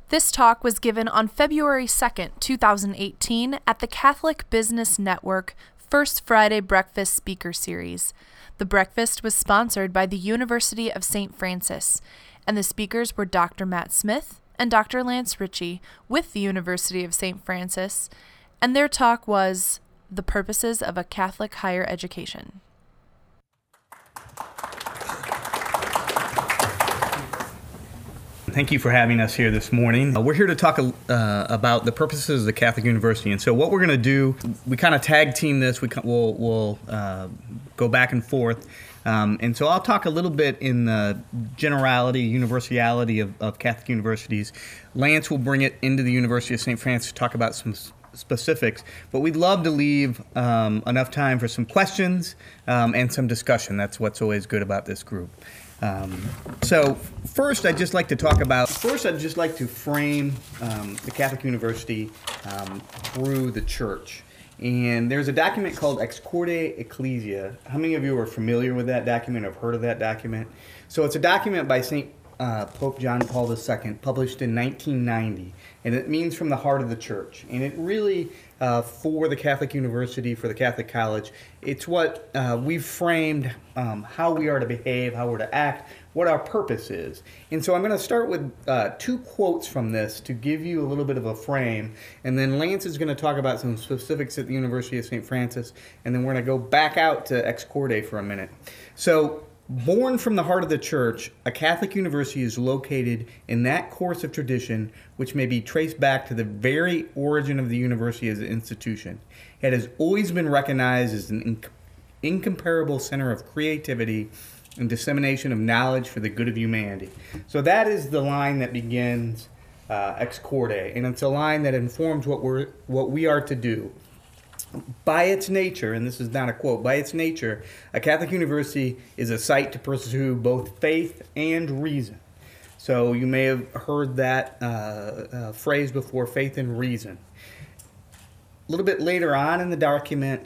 This talk was given on February 2nd, 2018 at the Catholic Business Network First Friday Breakfast Speaker Series. The breakfast was sponsored by the University of St. Francis, and the speakers were Dr. Matt Smith and Dr. Lance Ritchie with the University of St. Francis, and their talk was The Purposes of a Catholic Higher Education. Thank you for having us here this morning. We're here to talk about the purposes of the Catholic University. And so what we're going to do, we kind of tag team this. We'll go back and forth. And so I'll talk a little bit in the generality, universality of Catholic universities. Lance will bring it into the University of St. Francis to talk about some specifics. But we'd love to leave enough time for some questions and some discussion. That's what's always good about this group. So first, I'd just like to frame the Catholic University through the Church. And there's a document called Ex Corde Ecclesia. How many of you are familiar with that document or have heard of that document? So it's a document by Pope John Paul II, published in 1990. And it means from the heart of the Church. And it really, for the Catholic University, for the Catholic College, it's what we've framed how we are to behave, how we're to act, what our purpose is. And so I'm going to start with two quotes from this to give you a little bit of a frame. And then Lance is going to talk about some specifics at the University of St. Francis. And then we're going to go back out to Ex Corde for a minute. So, born from the heart of the Church, a Catholic university is located in that course of tradition which may be traced back to the very origin of the university as an institution. It has always been recognized as an incomparable center of creativity and dissemination of knowledge for the good of humanity. So that is the line that begins Ex Corde, and it's a line that informs what we are to do. By its nature, and this is not a quote, by its nature, a Catholic university is a site to pursue both faith and reason. So you may have heard that phrase before, faith and reason. A little bit later on in the document,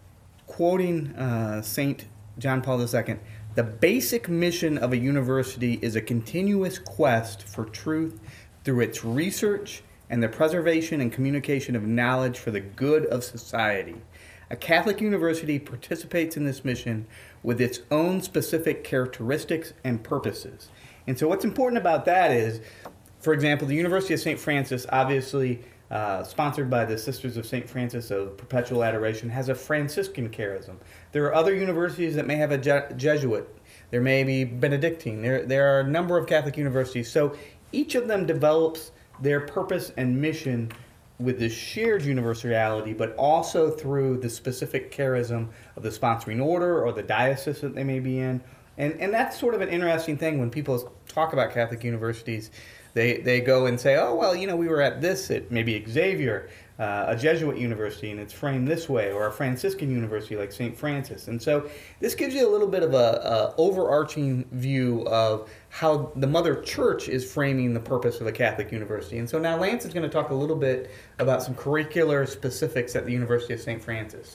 quoting St. John Paul II, the basic mission of a university is a continuous quest for truth through its research and the preservation and communication of knowledge for the good of society. A Catholic university participates in this mission with its own specific characteristics and purposes. And so what's important about that is, for example, the University of St. Francis, obviously sponsored by the Sisters of St. Francis of Perpetual Adoration, has a Franciscan charism. There are other universities that may have a Jesuit. There may be Benedictine. There are a number of Catholic universities. So each of them develops their purpose and mission with this shared universality, but also through the specific charism of the sponsoring order or the diocese that they may be in. And that's sort of an interesting thing when people talk about Catholic universities. They go and say, oh, well, we were at this, at maybe Xavier, a Jesuit university, and it's framed this way, or a Franciscan university like St. Francis. And so this gives you a little bit of a overarching view of how the Mother Church is framing the purpose of a Catholic university. And so now Lance is going to talk a little bit about some curricular specifics at the University of St. Francis.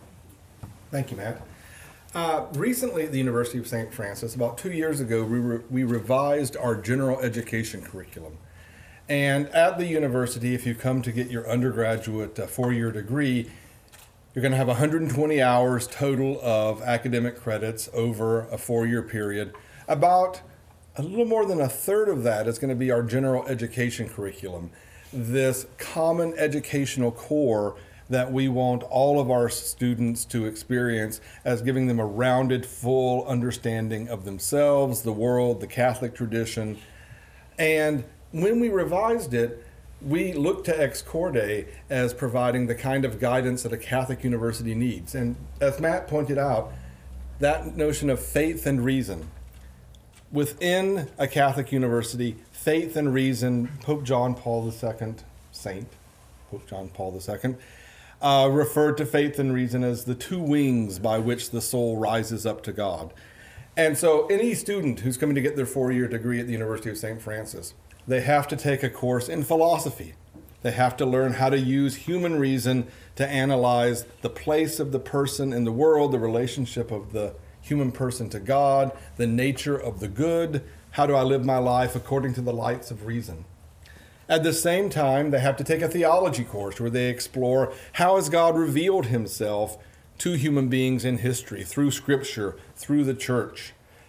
Thank you, Matt. Recently at the University of St. Francis, about 2 years ago, we revised our general education curriculum. And at the university, if you come to get your undergraduate four-year degree, you're going to have 120 hours total of academic credits over a four-year period. About a little more than a third of that is going to be our general education curriculum, this common educational core that we want all of our students to experience as giving them a rounded, full understanding of themselves, the world, the Catholic tradition. And when we revised it, we looked to Ex Corde as providing the kind of guidance that a Catholic university needs. And as Matt pointed out, that notion of faith and reason. Within a Catholic university, faith and reason, Pope John Paul II, Pope John Paul II, referred to faith and reason as the two wings by which the soul rises up to God. And so any student who's coming to get their four-year degree at the University of St. Francis, they have to take a course in philosophy. They have to learn how to use human reason to analyze the place of the person in the world, the relationship of the human person to God, the nature of the good. How do I live my life according to the lights of reason? At the same time, they have to take a theology course where they explore how has God revealed himself to human beings in history, through Scripture, through the church.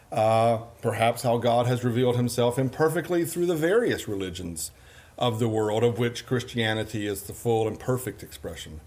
Perhaps how God has revealed himself imperfectly through the various religions of the world, of which Christianity is the full and perfect expression.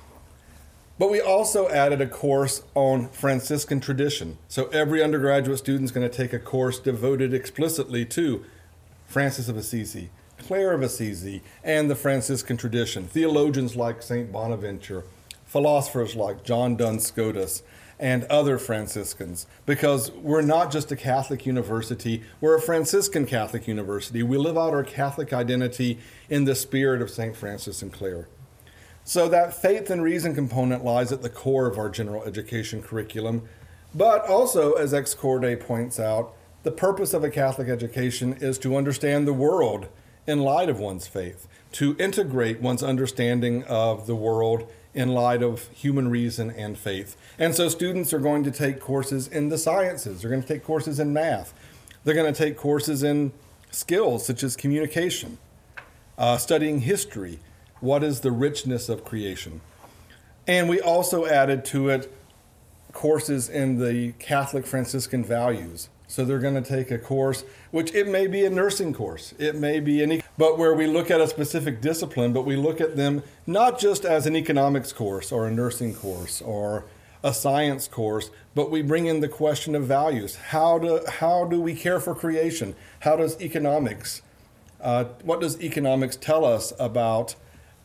But we also added a course on Franciscan tradition. So every undergraduate student is going to take a course devoted explicitly to Francis of Assisi, Clare of Assisi, and the Franciscan tradition. Theologians like St. Bonaventure, philosophers like John Duns Scotus, and other Franciscans. Because we're not just a Catholic university, we're a Franciscan Catholic university. We live out our Catholic identity in the spirit of St. Francis and Clare. So that faith and reason component lies at the core of our general education curriculum. But also, as Ex Corde points out, the purpose of a Catholic education is to understand the world in light of one's faith, to integrate one's understanding of the world in light of human reason and faith. And so students are going to take courses in the sciences. They're going to take courses in math. They're going to take courses in skills such as communication, studying history. What is the richness of creation? And we also added to it courses in the Catholic Franciscan values. So they're going to take a course, which it may be a nursing course, it may be any, but where we look at a specific discipline, but we look at them not just as an economics course or a nursing course or a science course, but we bring in the question of values. How do we care for creation? How does economics, what does economics tell us about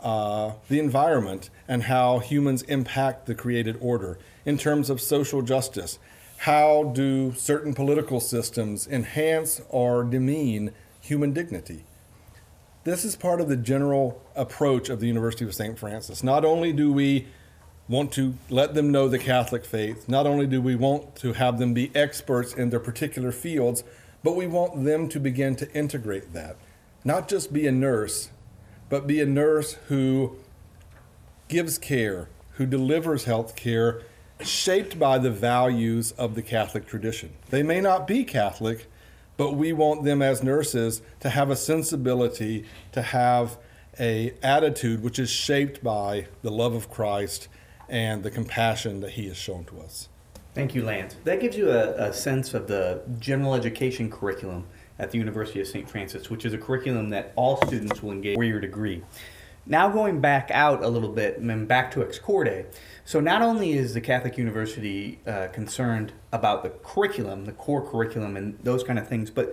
the environment and how humans impact the created order in terms of social justice? How do certain political systems enhance or demean human dignity? This is part of the general approach of the University of St. Francis. Not only do we want to let them know the Catholic faith, not only do we want to have them be experts in their particular fields, but we want them to begin to integrate that. Not just be a nurse, but be a nurse who gives care, who delivers health care, shaped by the values of the Catholic tradition. They may not be Catholic, but we want them as nurses to have a sensibility, to have an attitude which is shaped by the love of Christ and the compassion that he has shown to us. Thank you, Lance. That gives you a sense of the general education curriculum at the University of St. Francis, which is a curriculum that all students will engage for your degree. Now going back out a little bit and back to Ex Corde. So not only is the Catholic University concerned about the curriculum, the core curriculum and those kind of things, but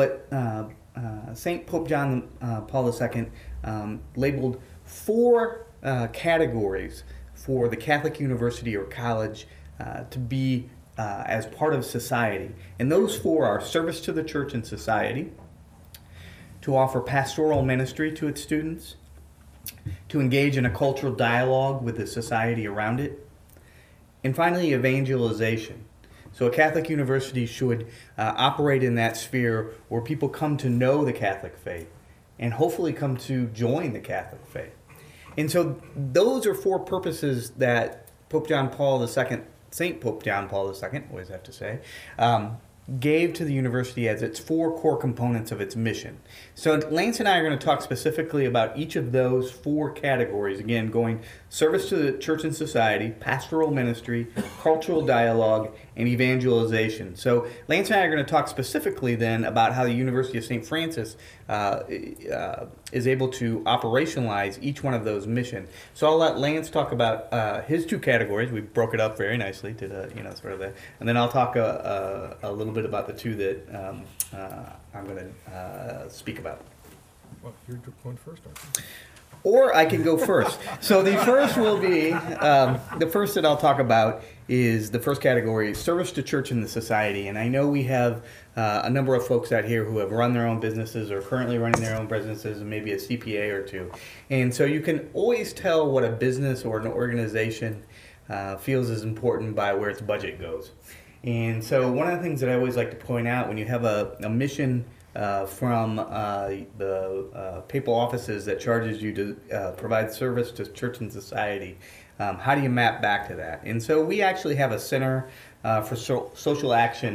St. Pope John Paul II labeled 4 categories for the Catholic University or college to be as part of society. And those 4 are service to the church and society, to offer pastoral ministry to its students, to engage in a cultural dialogue with the society around it, and finally, evangelization. So a Catholic university should operate in that sphere where people come to know the Catholic faith and hopefully come to join the Catholic faith. And so those are 4 purposes that Pope John Paul II, St. Pope John Paul II, always have to say, gave to the university as its 4 core components of its mission. So Lance and I are going to talk specifically about each of those 4 categories, again, going service to the church and society, pastoral ministry, cultural dialogue, and evangelization. So Lance and I are going to talk specifically then about how the University of St. Francis is able to operationalize each one of those missions. So I'll let Lance talk about his 2 categories. We broke it up very nicely, did sort of that, and then I'll talk a little bit about the 2 that I'm going to speak about. Well, you're going first, aren't you? Or I can go first. So the first will be, the first that I'll talk about is the first category, service to church and the society. And I know we have a number of folks out here who have run their own businesses or currently running their own businesses and maybe a CPA or 2. And so you can always tell what a business or an organization feels is important by where its budget goes. And so one of the things that I always like to point out when you have a mission from the papal offices that charges you to provide service to church and society, how do you map back to that? And so we actually have a Center for Social Action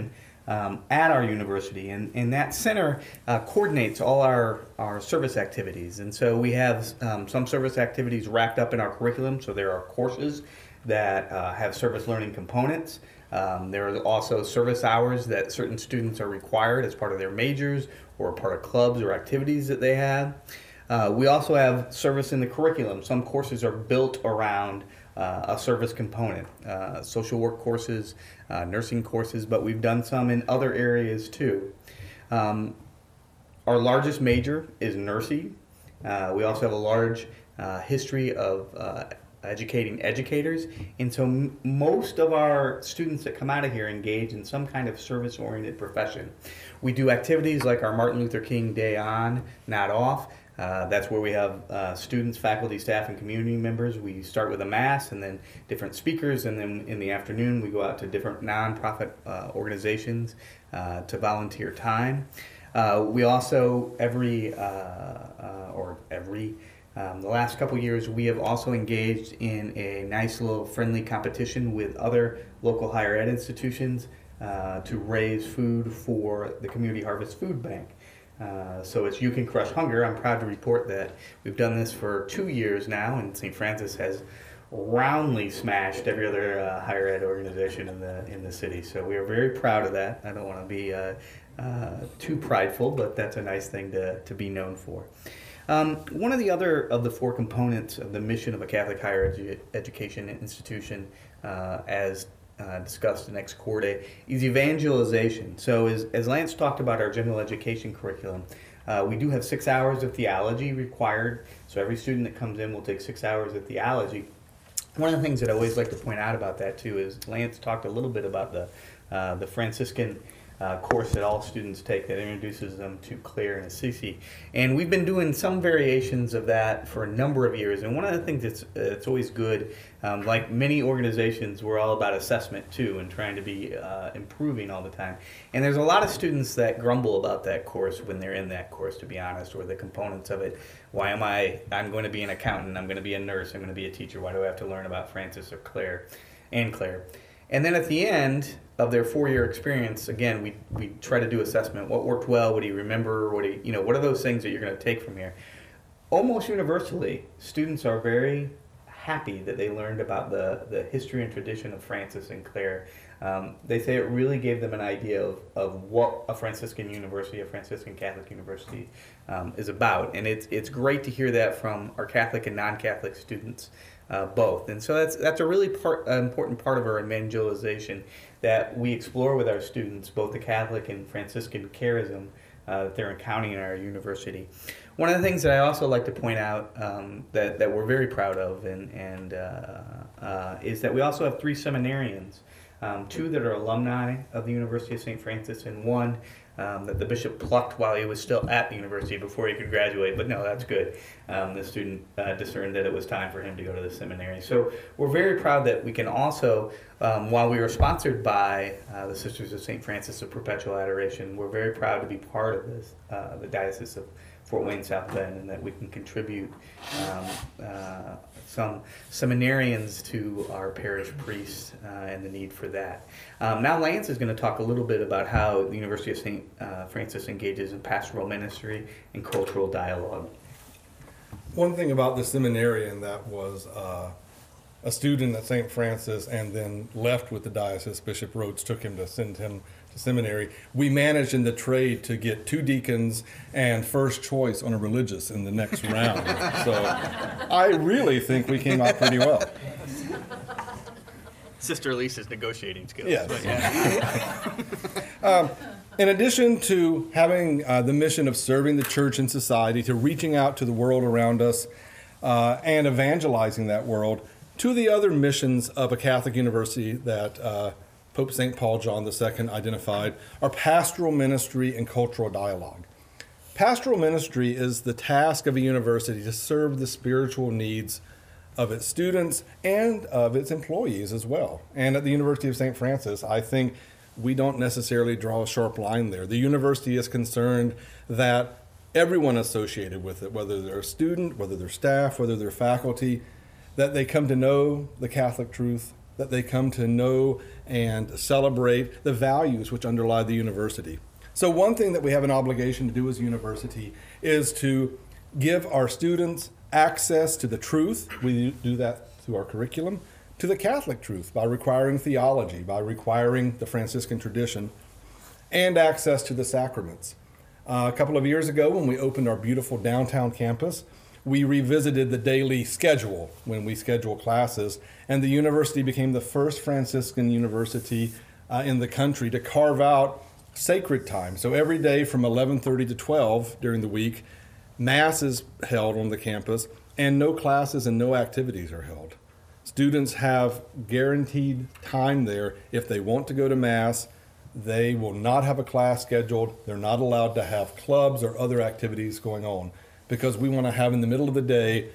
at our university, and that center coordinates all our service activities. And so we have some service activities wrapped up in our curriculum. So there are courses that have service learning components. There are also service hours that certain students are required as part of their majors or part of clubs or activities that they have. We also have service in the curriculum. Some courses are built around a service component, social work courses, nursing courses, but we've done some in other areas too. Our largest major is nursing. We also have a large history of educating educators, and so most of our students that come out of here engage in some kind of service-oriented profession. We do activities like our Martin Luther King Day On, Not Off. That's where we have students, faculty, staff, and community members. We start with a mass and then different speakers, and then in the afternoon we go out to different nonprofit organizations to volunteer time. We also, the last couple years, we have also engaged in a nice little friendly competition with other local higher ed institutions to raise food for the Community Harvest Food Bank. So it's You Can Crush Hunger. I'm proud to report that we've done this for 2 years now, and St. Francis has roundly smashed every other higher ed organization in the city. So we are very proud of that. I don't want to be too prideful, but that's a nice thing to be known for. One of the other of the 4 components of the mission of a Catholic higher education institution, as discussed in Ex Corde, is evangelization. So as Lance talked about our general education curriculum, we do have 6 hours of theology required. So every student that comes in will take 6 hours of theology. One of the things that I always like to point out about that too is Lance talked a little bit about the Franciscan course that all students take that introduces them to Clare and Assisi. And we've been doing some variations of that for a number of years. And one of the things that's always good, like many organizations, we're all about assessment too and trying to be improving all the time. And there's a lot of students that grumble about that course when they're in that course, to be honest, or the components of it. I'm going to be an accountant, I'm going to be a nurse, I'm going to be a teacher. Why do I have to learn about Francis or Clare? And then at the end of their 4-year experience, again, we try to do assessment. What worked well? What do you remember? What are those things that you're going to take from here? Almost universally, students are very happy that they learned about the history and tradition of Francis and Clare. They say it really gave them an idea of what a Franciscan university, a Franciscan Catholic university, is about. And it's great to hear that from our Catholic and non-Catholic students. Both. And so that's a really important part of our evangelization that we explore with our students, both the Catholic and Franciscan charism that they're encountering in our university. One of the things that I also like to point out that we're very proud of and is that we also have 3 seminarians, 2 that are alumni of the University of St. Francis and 1 that the bishop plucked while he was still at the university before he could graduate. But no, that's good. The student discerned that it was time for him to go to the seminary. So we're very proud that we can also, while we were sponsored by the Sisters of St. Francis of Perpetual Adoration, we're very proud to be part of this, the Diocese of Fort Wayne South Bend, and that we can contribute some seminarians to our parish priests and the need for that. Now Lance is going to talk a little bit about how the University of St. Francis engages in pastoral ministry and cultural dialogue. One thing about the seminarian that was a student at St. Francis and then left with the diocese, Bishop Rhodes took him to send him to seminary. We managed in the trade to get 2 deacons and first choice on a religious in the next round. So I really think we came out pretty well. Sister Lisa's negotiating skills. Yes. But yeah. In addition to having the mission of serving the church and society, to reaching out to the world around us and evangelizing that world, 2 of the other missions of a Catholic university that Pope St. Paul John II identified are pastoral ministry and cultural dialogue. Pastoral ministry is the task of a university to serve the spiritual needs of its students and of its employees as well. And at the University of St. Francis, I think we don't necessarily draw a sharp line there. The university is concerned that everyone associated with it, whether they're a student, whether they're staff, whether they're faculty, that they come to know the Catholic truth, that they come to know and celebrate the values which underlie the university. So one thing that we have an obligation to do as a university is to give our students access to the truth. We do that through our curriculum, to the Catholic truth by requiring theology, by requiring the Franciscan tradition, and access to the sacraments. A couple of years ago, when we opened our beautiful downtown campus, we revisited the daily schedule when we schedule classes, and the university became the first Franciscan university in the country to carve out sacred time. So every day from 11:30 to 12 during the week, Mass is held on the campus, and no classes and no activities are held. Students have guaranteed time there. If they want to go to Mass, they will not have a class scheduled. They're not allowed to have clubs or other activities going on because we want to have in the middle of the day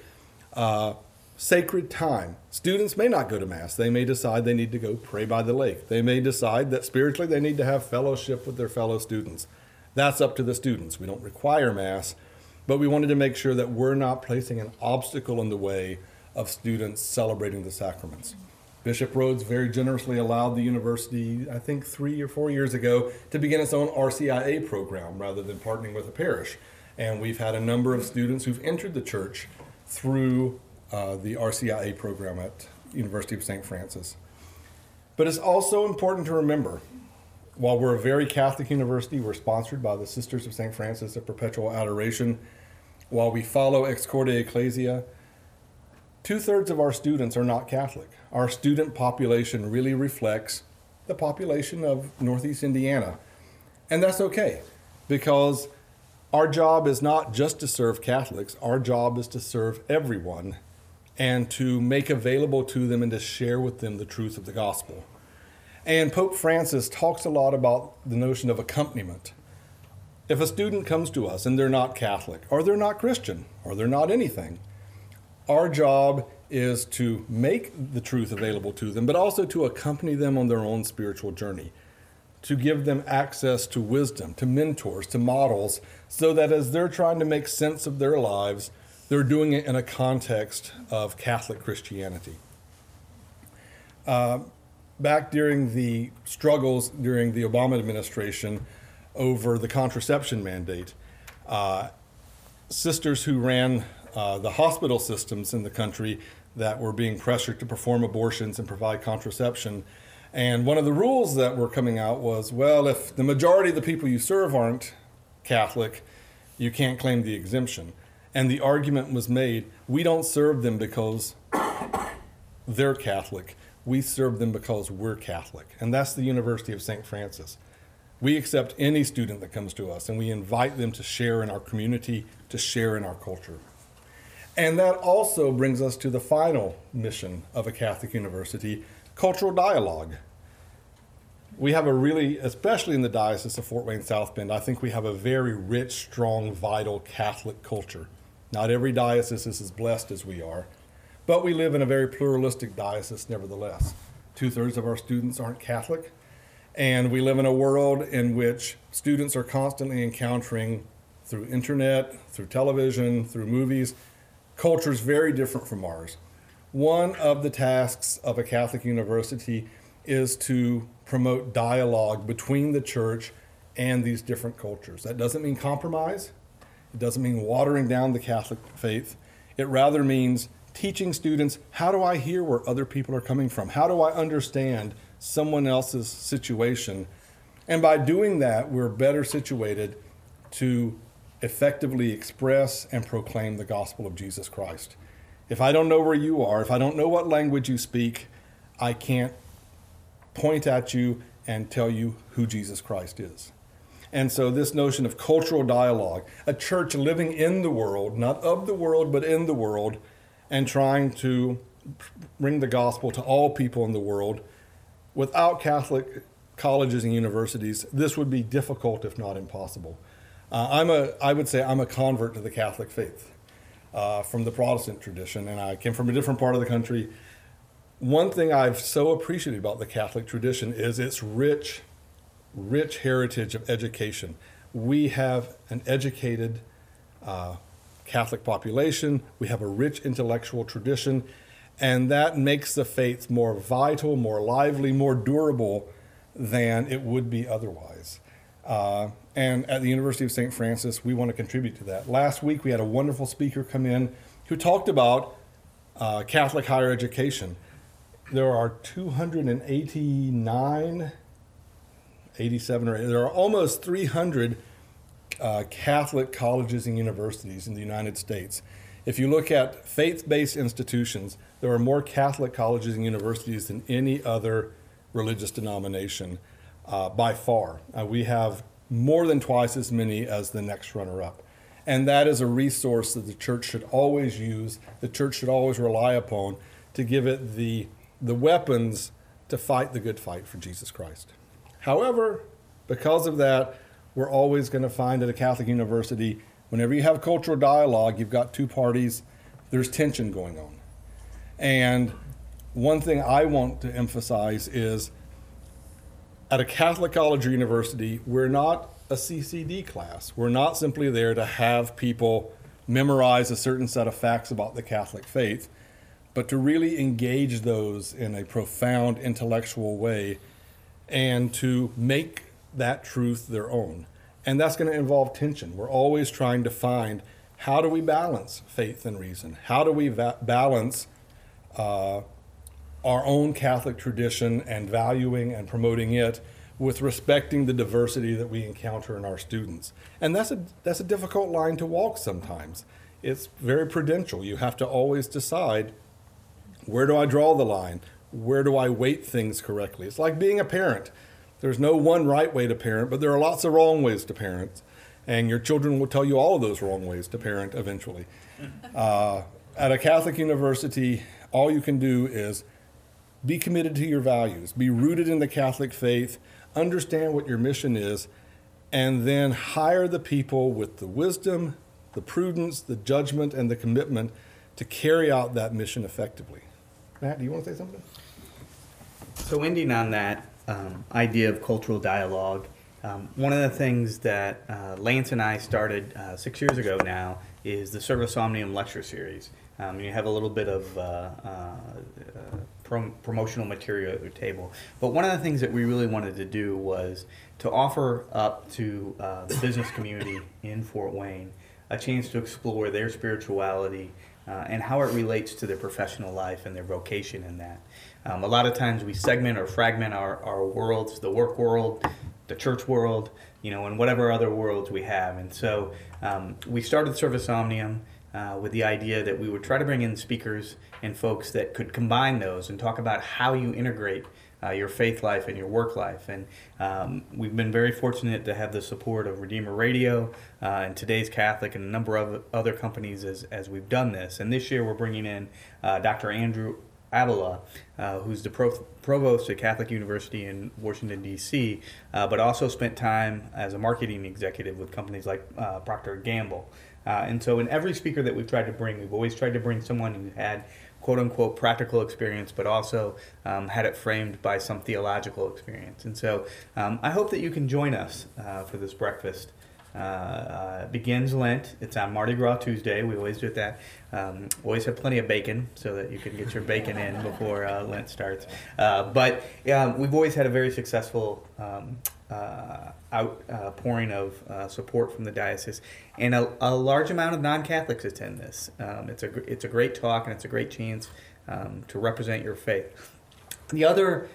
sacred time. Students may not go to Mass. They may decide they need to go pray by the lake. They may decide that spiritually they need to have fellowship with their fellow students. That's up to the students. We don't require Mass, but we wanted to make sure that we're not placing an obstacle in the way of students celebrating the sacraments. Bishop Rhodes very generously allowed the university, I think 3 or 4 years ago, to begin its own RCIA program rather than partnering with a parish. And we've had a number of students who've entered the church through the RCIA program at University of St. Francis. But it's also important to remember, while we're a very Catholic university, we're sponsored by the Sisters of St. Francis of Perpetual Adoration. While we follow Ex Corde Ecclesia, 2/3 of our students are not Catholic. Our student population really reflects the population of Northeast Indiana. And that's okay, because our job is not just to serve Catholics. Our job is to serve everyone and to make available to them and to share with them the truth of the gospel. And Pope Francis talks a lot about the notion of accompaniment. If a student comes to us and they're not Catholic, or they're not Christian, or they're not anything, our job is to make the truth available to them, but also to accompany them on their own spiritual journey, to give them access to wisdom, to mentors, to models, so that as they're trying to make sense of their lives, they're doing it in a context of Catholic Christianity. Back during the struggles during the Obama administration over the contraception mandate, sisters who ran the hospital systems in the country that were being pressured to perform abortions and provide contraception. And one of the rules that were coming out was, well, if the majority of the people you serve aren't Catholic, you can't claim the exemption. And the argument was made, we don't serve them because they're Catholic. We serve them because we're Catholic. And that's the University of St. Francis. We accept any student that comes to us, and we invite them to share in our community, to share in our culture. And that also brings us to the final mission of a Catholic university, cultural dialogue. We have a really, especially in the Diocese of Fort Wayne South Bend, I think we have a very rich, strong, vital Catholic culture. Not every diocese is as blessed as we are, but we live in a very pluralistic diocese nevertheless. 2/3 of our students aren't Catholic, and we live in a world in which students are constantly encountering, through internet, through television, through movies, cultures very different from ours. One of the tasks of a Catholic university is to promote dialogue between the church and these different cultures. That doesn't mean compromise. It doesn't mean watering down the Catholic faith. It rather means teaching students, how do I hear where other people are coming from? How do I understand someone else's situation? And by doing that, we're better situated to effectively express and proclaim the gospel of Jesus Christ. If I don't know where you are, if I don't know what language you speak, I can't point at you and tell you who Jesus Christ is. And so this notion of cultural dialogue, a church living in the world, not of the world, but in the world, and trying to bring the gospel to all people in the world. Without Catholic colleges and universities, this would be difficult, if not impossible. I would say I'm a convert to the Catholic faith from the Protestant tradition, and I came from a different part of the country. One thing I've so appreciated about the Catholic tradition is its rich heritage of education. We have an educated Catholic population. We have a rich intellectual tradition, And that makes the faith more vital, more lively, more durable than it would be otherwise. And at the University of St. Francis, we want to contribute to that. Last week, we had a wonderful speaker come in who talked about Catholic higher education. There are 289, 87, or there are almost 300 Catholic colleges and universities in the United States. If you look at faith-based institutions, there are more Catholic colleges and universities than any other religious denomination by far. We have more than twice as many as the next runner-up. And that is a resource that the church should always use, the church should always rely upon to give it the weapons to fight the good fight for Jesus Christ. However, because of that, we're always going to find at a Catholic university, whenever you have cultural dialogue, you've got two parties, there's tension going on. And one thing I want to emphasize is at a Catholic college or university, we're not a CCD class. We're not simply there to have people memorize a certain set of facts about the Catholic faith, but to really engage those in a profound intellectual way and to make that truth their own. And that's going to involve tension. We're always trying to find, how do we balance faith and reason? How do we balance our own Catholic tradition and valuing and promoting it with respecting the diversity that we encounter in our students? And that's a difficult line to walk sometimes. It's very prudential. You have to always decide, where do I draw the line? Where do I weight things correctly? It's like being a parent. There's no one right way to parent, but there are lots of wrong ways to parent. And your children will tell you all of those wrong ways to parent eventually. At a Catholic university, all you can do is be committed to your values, be rooted in the Catholic faith, understand what your mission is, and then hire the people with the wisdom, the prudence, the judgment, and the commitment to carry out that mission effectively. Matt, do you want to say something? So ending on that idea of cultural dialogue, one of the things that Lance and I started 6 years ago now is the Service Omnium lecture series. You have a little bit of promotional material at your table. But one of the things that we really wanted to do was to offer up to the business community in Fort Wayne a chance to explore their spirituality and how it relates to their professional life and their vocation in that. A lot of times we segment or fragment our worlds, the work world, the church world, and whatever other worlds we have. And so we started Service Omnium with the idea that we would try to bring in speakers and folks that could combine those and talk about how you integrate your faith life and your work life. And we've been very fortunate to have the support of Redeemer Radio and Today's Catholic and a number of other companies as we've done this. And this year we're bringing in Dr. Andrew Avila, who's the provost at Catholic University in Washington, D.C., but also spent time as a marketing executive with companies like Procter & Gamble. And so in every speaker that we've tried to bring, we've always tried to bring someone who had quote-unquote practical experience, but also had it framed by some theological experience. And so I hope that you can join us for this breakfast. Begins Lent. It's on Mardi Gras Tuesday. We always do it that. Always have plenty of bacon so that you can get your bacon in before Lent starts. But we've always had a very successful outpouring of support from the diocese, and a large amount of non-Catholics attend this. It's a great talk, and it's a great chance to represent your faith. The other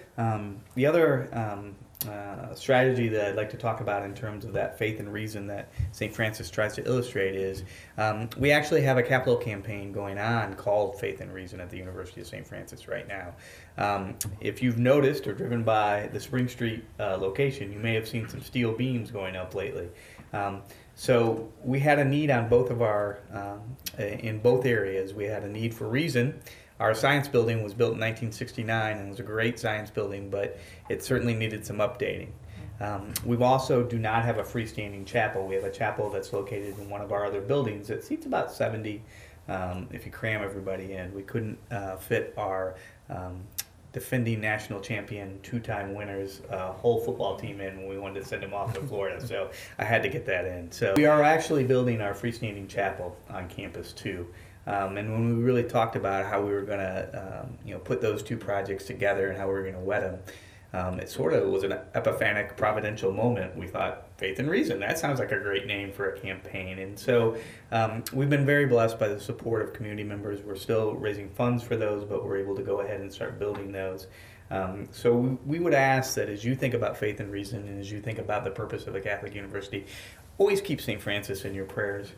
strategy that I'd like to talk about in terms of that faith and reason that St. Francis tries to illustrate is we actually have a capital campaign going on called Faith and Reason at the University of St. Francis right now. If you've noticed or driven by the Spring Street location, you may have seen some steel beams going up lately. So we had a need on both of in both areas. We had a need for reason. Our science building was built in 1969 and was a great science building, but it certainly needed some updating. We also do not have a freestanding chapel. We have a chapel that's located in one of our other buildings that seats about 70 if you cram everybody in. We couldn't fit our defending national champion, two-time winners, whole football team in when we wanted to send them off to Florida, so I had to get that in. So we are actually building our freestanding chapel on campus too. And when we really talked about how we were going to, put those two projects together and how we were going to wed them, it sort of was an epiphanic, providential moment. We thought, Faith and Reason, that sounds like a great name for a campaign. And so we've been very blessed by the support of community members. We're still raising funds for those, but we're able to go ahead and start building those. So we would ask that as you think about Faith and Reason and as you think about the purpose of a Catholic university, always keep St. Francis in your prayers.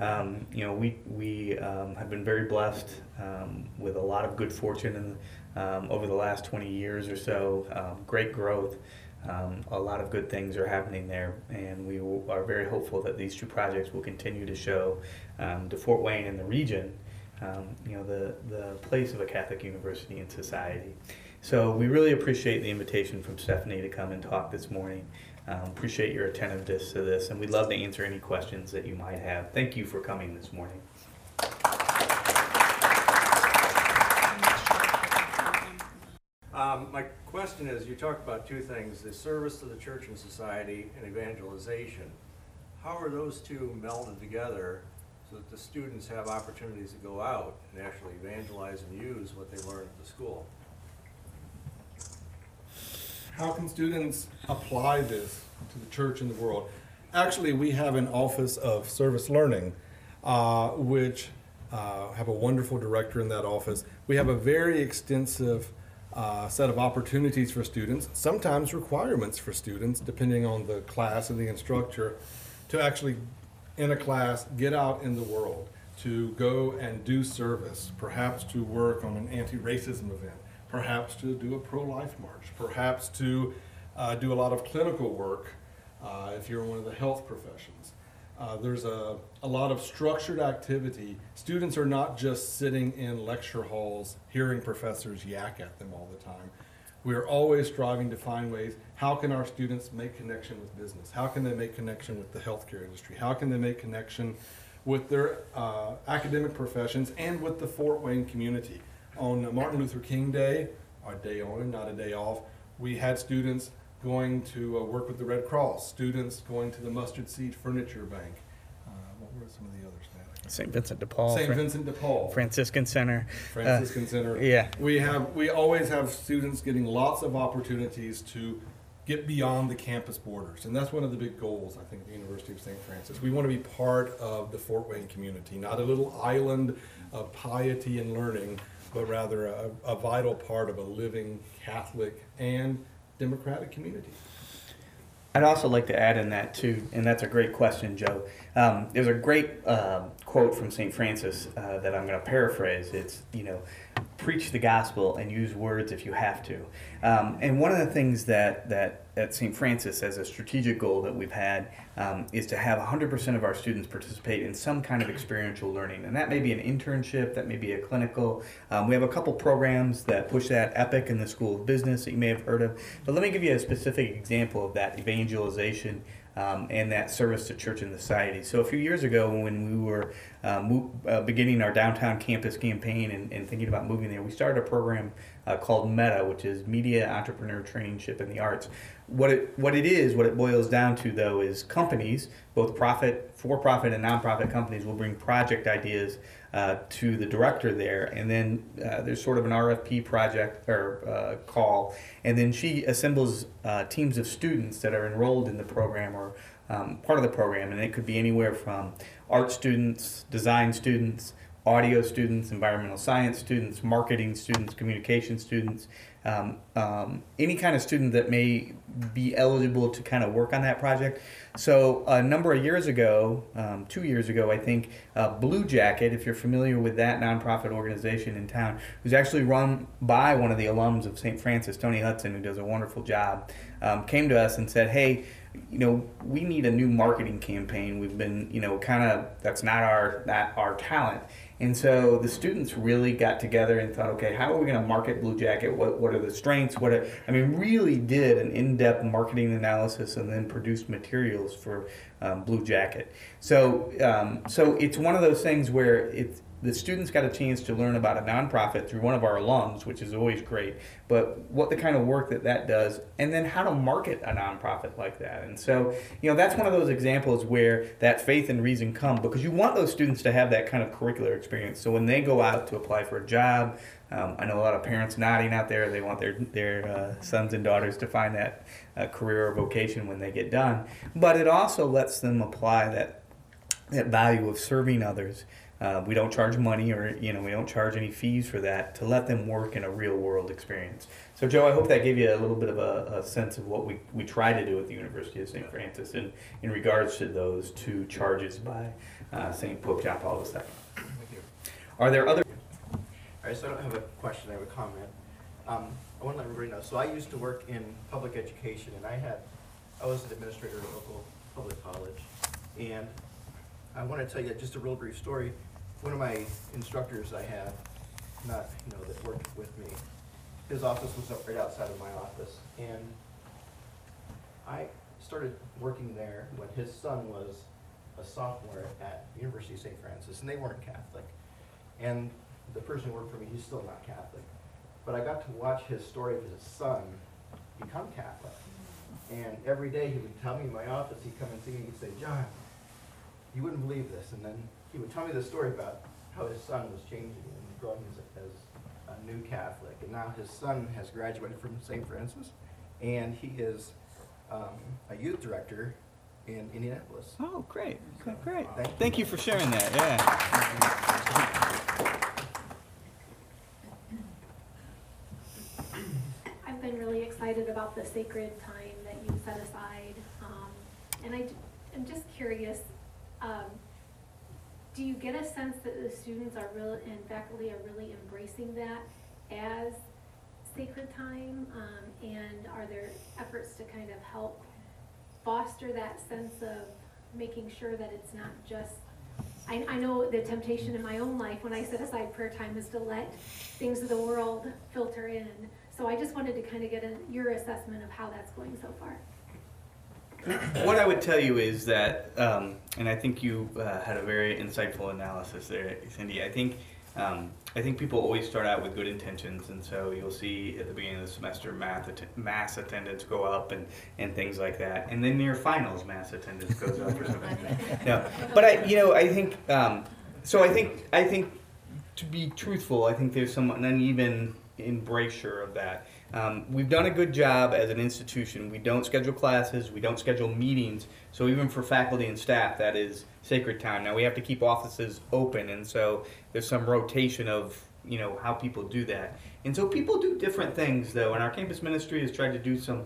We have been very blessed with a lot of good fortune over the last 20 years or so, great growth. A lot of good things are happening there, and we are very hopeful that these two projects will continue to show to Fort Wayne and the region, the place of a Catholic university in society. So we really appreciate the invitation from Stephanie to come and talk this morning. Appreciate your attentiveness to this, and we'd love to answer any questions that you might have. Thank you for coming this morning. My question is, you talked about two things, the service to the church and society and evangelization. How are those two melded together so that the students have opportunities to go out and actually evangelize and use what they learn at the school? How can students apply this to the church and the world? Actually, we have an Office of Service Learning, which have a wonderful director in that office. We have a very extensive set of opportunities for students, sometimes requirements for students, depending on the class and the instructor, to actually, in a class, get out in the world, to go and do service, perhaps to work on an anti-racism event, perhaps to do a pro-life march, perhaps to do a lot of clinical work if you're in one of the health professions. There's a lot of structured activity. Students are not just sitting in lecture halls hearing professors yak at them all the time. We are always striving to find ways, how can our students make connection with business? How can they make connection with the healthcare industry? How can they make connection with their academic professions and with the Fort Wayne community? On Martin Luther King Day, a day on and not a day off, we had students going to work with the Red Cross, students going to the Mustard Seed Furniture Bank. What were some of the others, Matt? St. Vincent de Paul. St. Vincent de Paul. Franciscan Center. Franciscan Center. Yeah. We always have students getting lots of opportunities to get beyond the campus borders. And that's one of the big goals, I think, at the University of St. Francis. We want to be part of the Fort Wayne community, not a little island of piety and learning, but rather a vital part of a living Catholic and democratic community. I'd also like to add in that too, and that's a great question, Joe. There's a great quote from St. Francis that I'm going to paraphrase. It's, preach the gospel and use words if you have to. And one of the things that at St. Francis as a strategic goal that we've had is to have 100% of our students participate in some kind of experiential learning. And that may be an internship, that may be a clinical. We have a couple programs that push that, EPIC in the School of Business that you may have heard of. But let me give you a specific example of that evangelization and that service to church and society. So a few years ago when we were beginning our downtown campus campaign and thinking about moving there, we started a program called META, which is Media Entrepreneur Traineeship in the Arts. What it boils down to, though, is companies, both for-profit and nonprofit companies, will bring project ideas to the director there, and then there's sort of an RFP project or call, and then she assembles teams of students that are enrolled in the program or part of the program, and it could be anywhere from art students, design students, audio students, environmental science students, marketing students, communication students, any kind of student that may be eligible to kind of work on that project. So a number of years ago, 2 years ago, I think, Blue Jacket, if you're familiar with that nonprofit organization in town, who's actually run by one of the alums of St. Francis, Tony Hudson, who does a wonderful job, came to us and said, hey, we need a new marketing campaign. We've been, that's not our talent. And so the students really got together and thought, okay, how are we going to market Blue Jacket? What are the strengths? Really did an in-depth marketing analysis and then produced materials for Blue Jacket. So it's one of those things where the students got a chance to learn about a nonprofit through one of our alums, which is always great, but what the kind of work that does, and then how to market a nonprofit like that. And so, that's one of those examples where that faith and reason come, because you want those students to have that kind of curricular experience. So when they go out to apply for a job, I know a lot of parents nodding out there, they want their sons and daughters to find that career or vocation when they get done. But it also lets them apply that value of serving others. We don't charge money, or we don't charge any fees for that, to let them work in a real world experience. So Joe, I hope that gave you a little bit of a sense of what we try to do at the University of St. Francis in regards to those two charges by St. Pope John Paul II. Thank you. Are there other? All right, so I don't have a question, I have a comment. I want to let everybody know, so I used to work in public education, and I was an administrator at a local public college, and I want to tell you just a real brief story. One of my instructors I had, that worked with me, his office was up right outside of my office, and I started working there when his son was a sophomore at University of St. Francis, and they weren't Catholic. And the person who worked for me, he's still not Catholic. But I got to watch his story of his son become Catholic. And every day he would tell me in my office, he'd come and see me, he'd say, "John, you wouldn't believe this." And then he would tell me the story about how his son was changing and growing as a new Catholic. And now his son has graduated from St. Francis, and he is a youth director in Indianapolis. Oh, great. Okay, great. Thank you. Thank you for sharing that. Yeah. I've been really excited about the sacred time that you set aside, and I'm just curious, do you get a sense that the students are really, and faculty are really embracing that as sacred time, and are there efforts to kind of help foster that sense of making sure that it's not just, I know the temptation in my own life when I set aside prayer time is to let things of the world filter in. So I just wanted to kind of get your assessment of how that's going so far. What I would tell you is that, and I think you had a very insightful analysis there, Cindy. I think people always start out with good intentions, and so you'll see at the beginning of the semester mass attendance go up and things like that, and then near finals mass attendance goes up or something. No, but I think so. I think to be truthful, I think there's some uneven embrasure of that. We've done a good job as an institution. We don't schedule classes, we don't schedule meetings, so even for faculty and staff, that is sacred time. Now we have to keep offices open, and so there's some rotation of how people do that. And so people do different things, though, and our campus ministry has tried to do some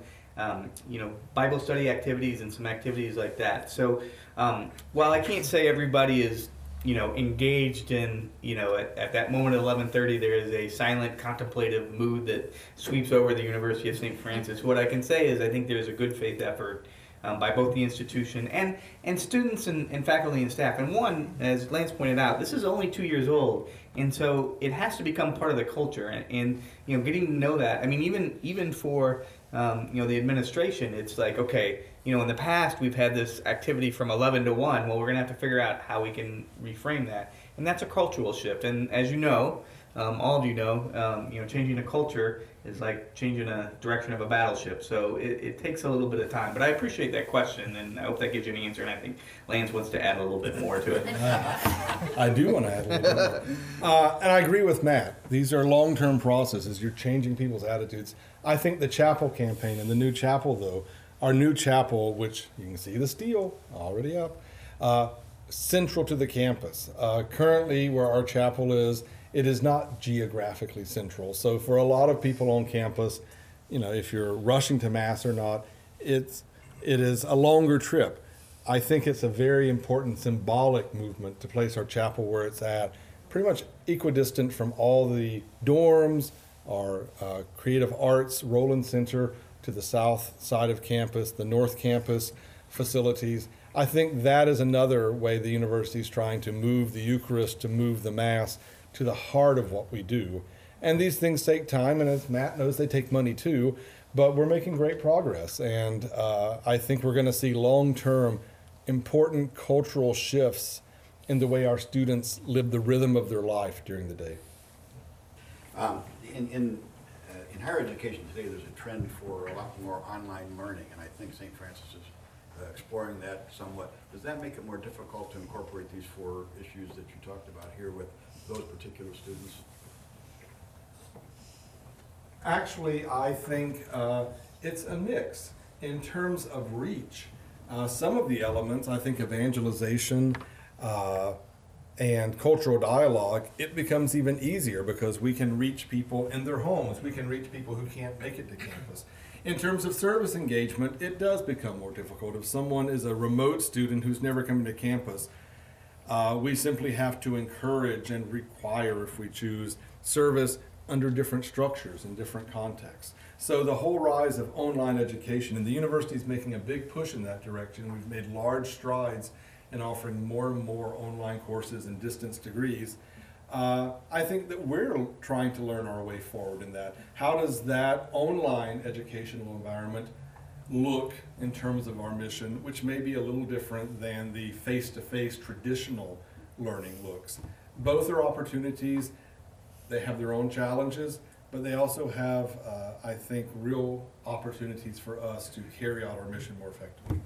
Bible study activities and some activities like that. So while I can't say everybody is engaged in, at that moment at 11:30, there is a silent contemplative mood that sweeps over the University of St. Francis. What I can say is I think there's a good faith effort by both the institution and students and faculty and staff. And one, as Lance pointed out, this is only 2 years old, and so it has to become part of the culture. And getting to know that. I mean, even for the administration, it's like, okay, in the past we've had this activity from 11 to 1. Well, we're going to have to figure out how we can reframe that, and that's a cultural shift. And as you know, all of you know, changing a culture is like changing a direction of a battleship. So it takes a little bit of time. But I appreciate that question, and I hope that gives you an answer. And I think Lance wants to add a little bit more to it. I do want to add a little bit more. And I agree with Matt. These are long-term processes. You're changing people's attitudes. I think the chapel campaign and the new chapel, though, our new chapel, which you can see the steel already up, central to the campus. Currently, where our chapel is, it is not geographically central. So for a lot of people on campus, if you're rushing to Mass or not, it is a longer trip. I think it's a very important symbolic movement to place our chapel where it's at, pretty much equidistant from all the dorms, our creative arts, Roland Center to the south side of campus, the North Campus facilities. I think that is another way the university is trying to move the Eucharist, to move the Mass to the heart of what we do. And these things take time, and as Matt knows, they take money too, but we're making great progress. And I think we're going to see long-term important cultural shifts in the way our students live the rhythm of their life during the day. In higher education today, there's a trend for a lot more online learning, and I think St. Francis is exploring that somewhat. Does that make it more difficult to incorporate these 4 issues that you talked about here with those particular students? Actually, I think it's a mix in terms of reach. Some of the elements, I think evangelization and cultural dialogue, it becomes even easier because we can reach people in their homes. We can reach people who can't make it to campus. In terms of service engagement, it does become more difficult. If someone is a remote student who's never coming to campus, we simply have to encourage and require, if we choose, service under different structures and different contexts. So the whole rise of online education, and the university is making a big push in that direction. We've made large strides in offering more and more online courses and distance degrees. I think that we're trying to learn our way forward in that. How does that online educational environment look in terms of our mission, which may be a little different than the face-to-face traditional learning looks? Both are opportunities. They have their own challenges, but they also have, I think, real opportunities for us to carry out our mission more effectively.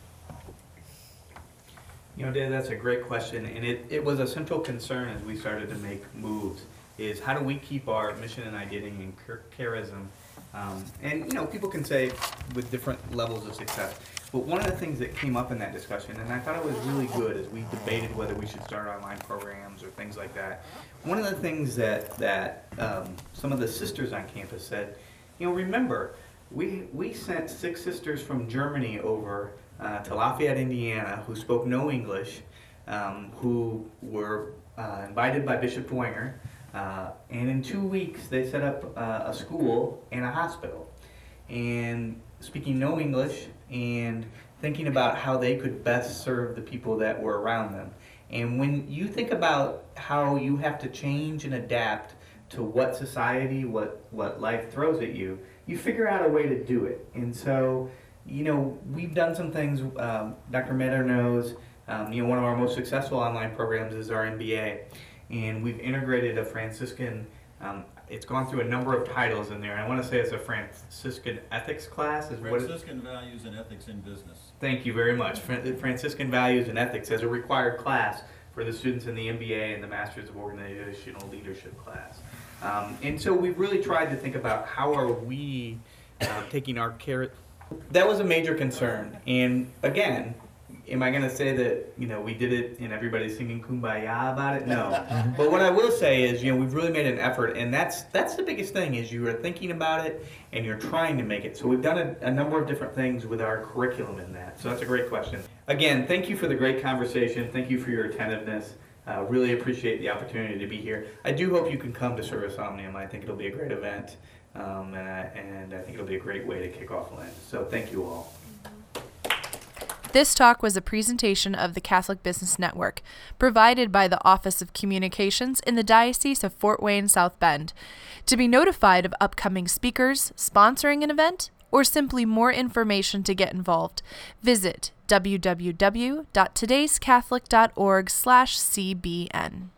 You know, Dave, that's a great question, and it was a central concern as we started to make moves, is how do we keep our mission and identity and charism? And, you know, people can say with different levels of success, but one of the things that came up in that discussion, and I thought it was really good as we debated whether we should start online programs or things like that, one of the things that some of the sisters on campus said, you know, remember, we sent 6 sisters from Germany over to Lafayette, Indiana, who spoke no English, who were invited by Bishop Dwenger, and in 2 weeks they set up a school and a hospital, and speaking no English and thinking about how they could best serve the people that were around them. And when you think about how you have to change and adapt to what society, what life throws at you, you figure out a way to do it. And so, you know, we've done some things, Dr. Metter knows, you know, one of our most successful online programs is our MBA. And we've integrated a Franciscan, it's gone through a number of titles in there. I want to say it's a Franciscan ethics class. Franciscan Values and Ethics in Business. Thank you very much. Franciscan Values and Ethics as a required class for the students in the MBA and the Masters of Organizational Leadership class. And so we've really tried to think about how are we taking our care. That was a major concern. And again, am I going to say that, you know, we did it and everybody's singing Kumbaya about it? No. But what I will say is, you know, we've really made an effort, and that's the biggest thing is you are thinking about it and you're trying to make it. So we've done a number of different things with our curriculum in that. So that's a great question. Again, thank you for the great conversation. Thank you for your attentiveness. Really appreciate the opportunity to be here. I do hope you can come to Service Omnium. I think it'll be a great event, and I think it'll be a great way to kick off Lent. So thank you all. This talk was a presentation of the Catholic Business Network, provided by the Office of Communications in the Diocese of Fort Wayne, South Bend. To be notified of upcoming speakers, sponsoring an event, or simply more information to get involved, visit www.todayscatholic.org/cbn.